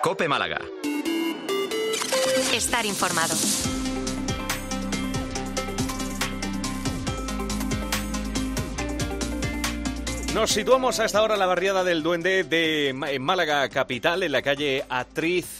COPE Málaga. Estar informado. Nos situamos a esta hora en la barriada del Duende en Málaga capital, en la calle Atriz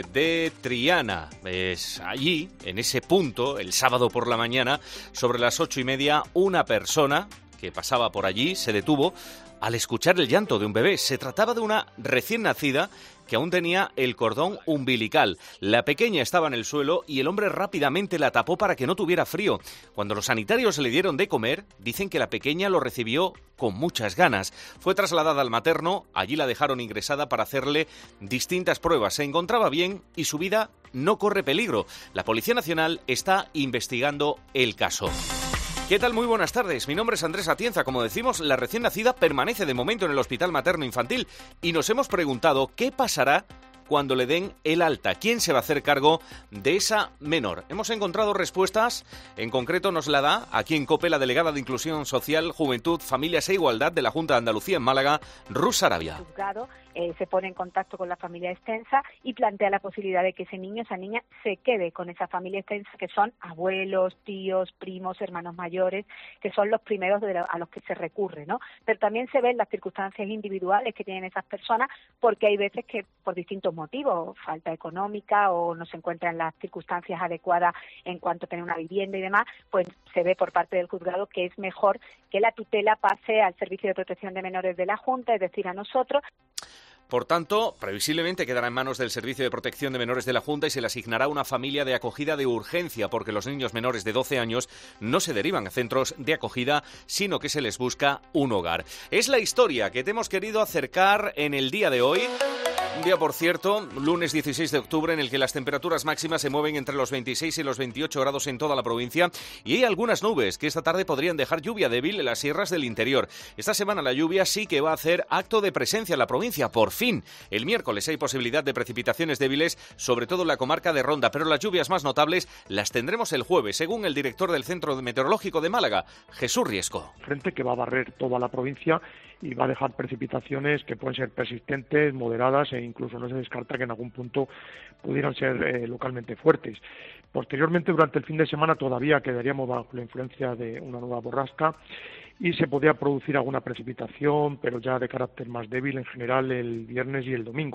de Triana. Es allí, en ese punto, el sábado por la mañana, sobre las 8:30, una persona que pasaba por allí se detuvo al escuchar el llanto de un bebé. Se trataba de una recién nacida que aún tenía el cordón umbilical. La pequeña estaba en el suelo y el hombre rápidamente la tapó para que no tuviera frío. Cuando los sanitarios le dieron de comer, dicen que la pequeña lo recibió con muchas ganas. Fue trasladada al materno, allí la dejaron ingresada para hacerle distintas pruebas. Se encontraba bien y su vida no corre peligro. La Policía Nacional está investigando el caso. ¿Qué tal? Muy buenas tardes. Mi nombre es Andrés Atienza. Como decimos, la recién nacida permanece de momento en el Hospital Materno Infantil y nos hemos preguntado qué pasará cuando le den el alta. ¿Quién se va a hacer cargo de esa menor? Hemos encontrado respuestas, en concreto nos la da aquí en COPE la delegada de Inclusión Social, Juventud, Familias e Igualdad de la Junta de Andalucía en Málaga, Rus Sarabia. El juzgado se pone en contacto con la familia extensa y plantea la posibilidad de que ese niño, esa niña, se quede con esa familia extensa, que son abuelos, tíos, primos, hermanos mayores, que son los primeros a los que se recurre, ¿no? Pero también se ven las circunstancias individuales que tienen esas personas, porque hay veces que por distintos motivos, falta económica o no se encuentran las circunstancias adecuadas en cuanto a tener una vivienda y demás, pues se ve por parte del juzgado que es mejor que la tutela pase al Servicio de Protección de Menores de la Junta, es decir, a nosotros. Por tanto, previsiblemente quedará en manos del Servicio de Protección de Menores de la Junta y se le asignará una familia de acogida de urgencia, porque los niños menores de 12 años no se derivan a centros de acogida, sino que se les busca un hogar. Es la historia que te hemos querido acercar en el día de hoy. Un día, por cierto, lunes 16 de octubre, en el que las temperaturas máximas se mueven entre los 26 y los 28 grados en toda la provincia y hay algunas nubes que esta tarde podrían dejar lluvia débil en las sierras del interior. Esta semana la lluvia sí que va a hacer acto de presencia en la provincia, por fin. El miércoles hay posibilidad de precipitaciones débiles, sobre todo en la comarca de Ronda, pero las lluvias más notables las tendremos el jueves, según el director del Centro Meteorológico de Málaga, Jesús Riesco. Frente que va a barrer toda la provincia y va a dejar precipitaciones que pueden ser persistentes, moderadas e incluso no se descarta que en algún punto pudieran ser localmente fuertes. Posteriormente, durante el fin de semana, todavía quedaríamos bajo la influencia de una nueva borrasca y se podría producir alguna precipitación, pero ya de carácter más débil en general el viernes y el domingo.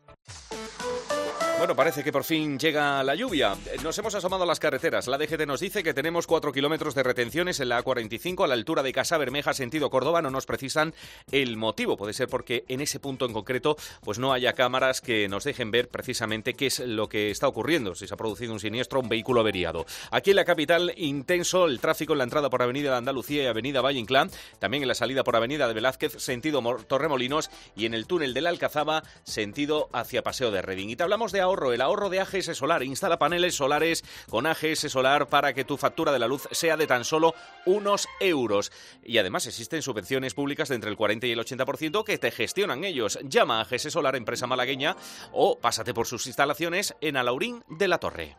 Bueno, parece que por fin llega la lluvia. Nos hemos asomado a las carreteras. La DGT nos dice que tenemos 4 kilómetros de retenciones en la A45 a la altura de Casa Bermeja, sentido Córdoba. No nos precisan el motivo. Puede ser porque en ese punto en concreto pues no haya cámaras que nos dejen ver precisamente qué es lo que está ocurriendo, si se ha producido un siniestro o un vehículo averiado. Aquí en la capital, intenso el tráfico en la entrada por Avenida de Andalucía y Avenida Valle Inclán, también en la salida por Avenida de Velázquez, sentido Torremolinos, y en el túnel de la Alcazaba, sentido hacia Paseo de Redín. Y te hablamos de el ahorro de AGS Solar. Instala paneles solares con AGS Solar para que tu factura de la luz sea de tan solo unos euros. Y además existen subvenciones públicas de entre el 40 y el 80% que te gestionan ellos. Llama a AGS Solar, empresa malagueña, o pásate por sus instalaciones en Alaurín de la Torre.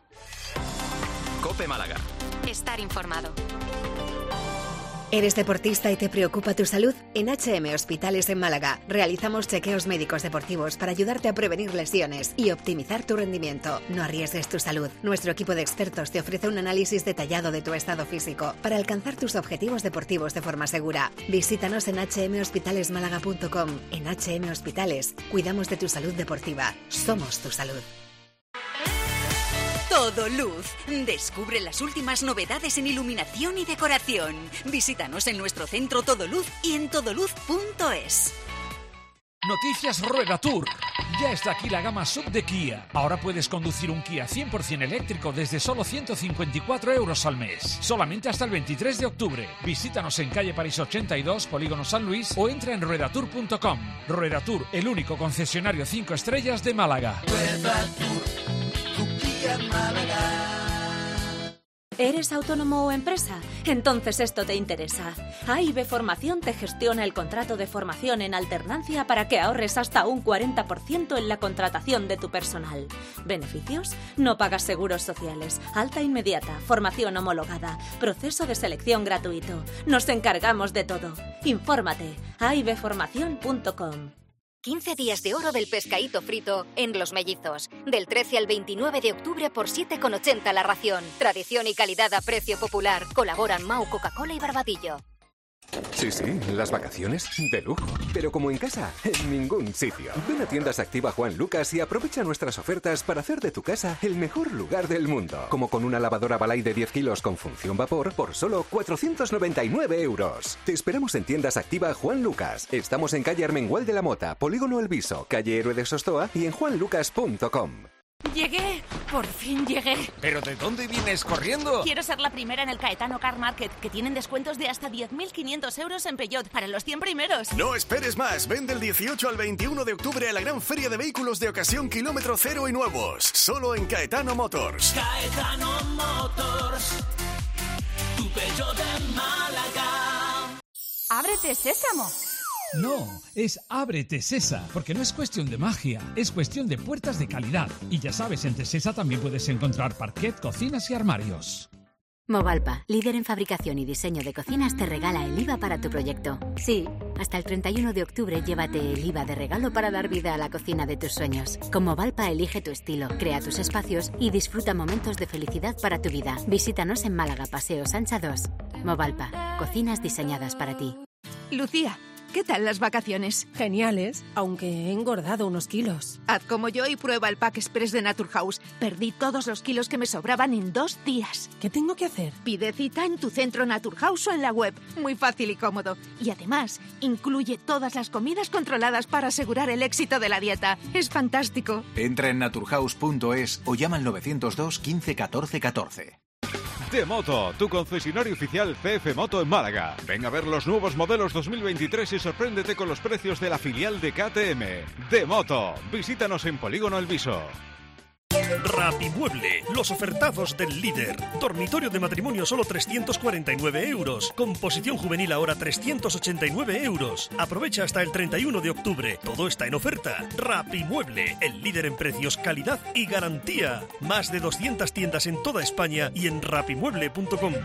COPE Málaga. Estar informado. ¿Eres deportista y te preocupa tu salud? En HM Hospitales en Málaga realizamos chequeos médicos deportivos para ayudarte a prevenir lesiones y optimizar tu rendimiento. No arriesgues tu salud. Nuestro equipo de expertos te ofrece un análisis detallado de tu estado físico para alcanzar tus objetivos deportivos de forma segura. Visítanos en hmhospitalesmálaga.com. En HM Hospitales cuidamos de tu salud deportiva. Somos tu salud. Todo Luz. Descubre las últimas novedades en iluminación y decoración. Visítanos en nuestro centro Todo Luz y en todoluz.es. Noticias Rueda Tour. Ya está aquí la gama sub de Kia. Ahora puedes conducir un Kia 100% eléctrico desde solo 154 euros al mes. Solamente hasta el 23 de octubre. Visítanos en calle París 82, Polígono San Luis, o entra en ruedatour.com. Rueda Tour, el único concesionario 5 estrellas de Málaga. Rueda Tour, tu Kia Málaga. ¿Eres autónomo o empresa? Entonces esto te interesa. AIB Formación te gestiona el contrato de formación en alternancia para que ahorres hasta un 40% en la contratación de tu personal. ¿Beneficios? No pagas seguros sociales, alta inmediata, formación homologada, proceso de selección gratuito. Nos encargamos de todo. Infórmate. aibformacion.com. 15 días de oro del pescadito frito en Los Mellizos. Del 13 al 29 de octubre por 7,80 la ración. Tradición y calidad a precio popular. Colaboran Mau, Coca-Cola y Barbadillo. Sí, las vacaciones de lujo. Pero como en casa, en ningún sitio. Ven a Tiendas Activa Juan Lucas y aprovecha nuestras ofertas para hacer de tu casa el mejor lugar del mundo. Como con una lavadora Balay de 10 kilos con función vapor por solo 499 euros. Te esperamos en Tiendas Activa Juan Lucas. Estamos en calle Armengual de la Mota, Polígono El Viso, calle Héroe de Sostoa y en juanlucas.com. ¡Llegué! ¡Por fin llegué! ¿Pero de dónde vienes corriendo? Quiero ser la primera en el Caetano Car Market, que tienen descuentos de hasta 10.500 euros en Peugeot para los 100 primeros. No esperes más. Ven del 18 al 21 de octubre a la gran feria de vehículos de ocasión kilómetro cero y nuevos. Solo en Caetano Motors. Caetano Motors, tu Peugeot de Málaga. ¡Ábrete, Sésamo! No, es Ábrete Sesa, porque no es cuestión de magia, es cuestión de puertas de calidad. Y ya sabes, en Tesesa también puedes encontrar parquet, cocinas y armarios. Movalpa, líder en fabricación y diseño de cocinas, te regala el IVA para tu proyecto. Sí, hasta el 31 de octubre llévate el IVA de regalo para dar vida a la cocina de tus sueños. Con Movalpa elige tu estilo, crea tus espacios y disfruta momentos de felicidad para tu vida. Visítanos en Málaga, Paseo Sancha 2. Movalpa, cocinas diseñadas para ti. Lucía, ¿qué tal las vacaciones? Geniales, aunque he engordado unos kilos. Haz como yo y prueba el Pack Express de Naturhaus. Perdí todos los kilos que me sobraban en 2 días. ¿Qué tengo que hacer? Pide cita en tu centro Naturhaus o en la web. Muy fácil y cómodo. Y además, incluye todas las comidas controladas para asegurar el éxito de la dieta. Es fantástico. Entra en naturhaus.es o llama al 902 15 14 14. D-Moto, tu concesionario oficial CF Moto en Málaga. Ven a ver los nuevos modelos 2023 y sorpréndete con los precios de la filial de KTM. D-Moto, visítanos en Polígono El Viso. Rapimueble, los ofertazos del líder. Dormitorio de matrimonio solo 349 euros. Composición juvenil ahora 389 euros. Aprovecha hasta el 31 de octubre. Todo está en oferta. Rapimueble, el líder en precios, calidad y garantía. Más de 200 tiendas en toda España y en rapimueble.com.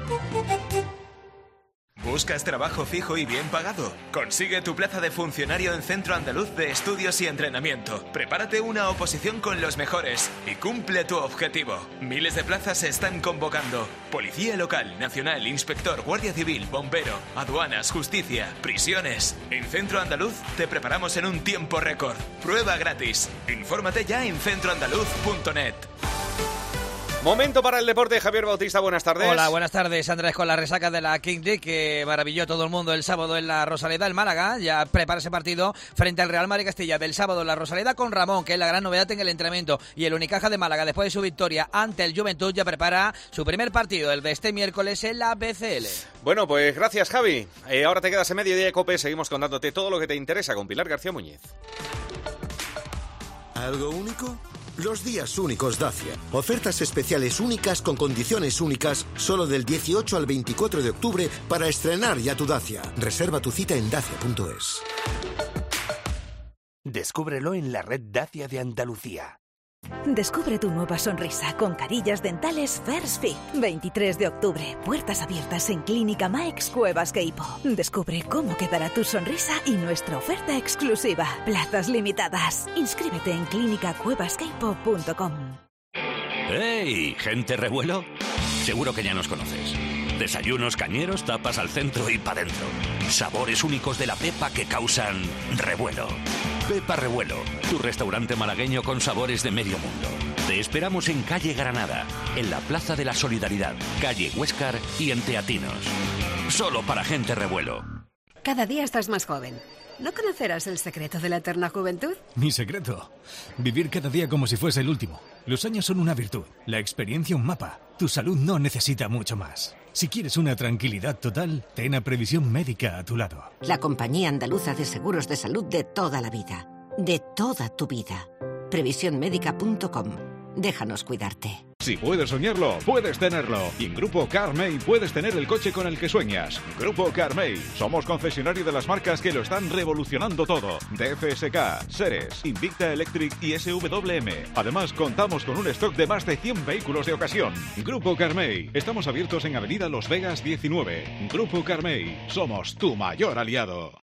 ¿Buscas trabajo fijo y bien pagado? Consigue tu plaza de funcionario en Centro Andaluz de Estudios y Entrenamiento. Prepárate una oposición con los mejores y cumple tu objetivo. Miles de plazas se están convocando. Policía local, nacional, inspector, guardia civil, bombero, aduanas, justicia, prisiones. En Centro Andaluz te preparamos en un tiempo récord. Prueba gratis. Infórmate ya en centroandaluz.net. Momento para el deporte. Javier Bautista, buenas tardes. Hola, buenas tardes, Andrés. Con la resaca de la King League que maravilló a todo el mundo el sábado en la Rosaleda, el Málaga ya prepara ese partido frente al Real Madrid Castilla del sábado en la Rosaleda con Ramón, que es la gran novedad en el entrenamiento, y el Unicaja de Málaga, después de su victoria ante el Juventud, ya prepara su primer partido, el de este miércoles en la BCL. Bueno, pues gracias, Javi. Ahora te quedas en Mediodía de COPE, seguimos contándote todo lo que te interesa con Pilar García Muñiz. ¿Algo único? Los días únicos Dacia. Ofertas especiales únicas con condiciones únicas solo del 18 al 24 de octubre para estrenar ya tu Dacia. Reserva tu cita en dacia.es. Descúbrelo en la red Dacia de Andalucía. Descubre tu nueva sonrisa con carillas dentales First Fit. 23 de octubre, puertas abiertas en Clínica Maex Cuevas Queipo. Descubre cómo quedará tu sonrisa y nuestra oferta exclusiva. Plazas limitadas. Inscríbete en clinicacuevasqueipo.com. ¡Hey, gente revuelo! Seguro que ya nos conoces. Desayunos cañeros, tapas al centro y para dentro. Sabores únicos de la Pepa que causan revuelo. Pepa Revuelo, tu restaurante malagueño con sabores de medio mundo. Te esperamos en calle Granada, en la Plaza de la Solidaridad, calle Huéscar y en Teatinos. Solo para gente revuelo. Cada día estás más joven. ¿No conocerás el secreto de la eterna juventud? Mi secreto. Vivir cada día como si fuese el último. Los años son una virtud, la experiencia un mapa. Tu salud no necesita mucho más. Si quieres una tranquilidad total, ten a Previsión Médica a tu lado. La compañía andaluza de seguros de salud de toda la vida. De toda tu vida. Previsiónmédica.com. Déjanos cuidarte. Si puedes soñarlo, puedes tenerlo. Y en Grupo Carmey puedes tener el coche con el que sueñas. Grupo Carmey. Somos concesionario de las marcas que lo están revolucionando todo. DFSK, Seres, Invicta Electric y SWM. Además, contamos con un stock de más de 100 vehículos de ocasión. Grupo Carmey. Estamos abiertos en Avenida Los Vegas 19. Grupo Carmey. Somos tu mayor aliado.